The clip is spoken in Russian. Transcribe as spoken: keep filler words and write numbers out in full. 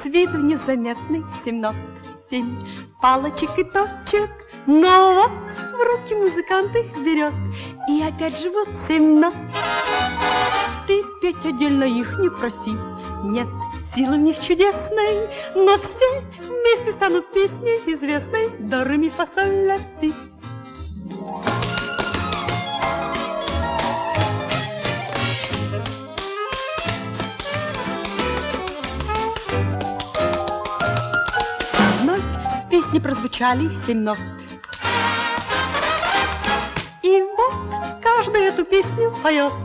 с виду незаметный, семь нот, семь палочек и точек. Но вот в руки музыкант их берет, и опять же вот семь нот. Ты петь отдельно их не проси, нет силы в них чудесной, но все вместе станут песней известной до ре ми фа соль ля си. Вновь в песне прозвучали семь нот. И вот каждый эту песню поет.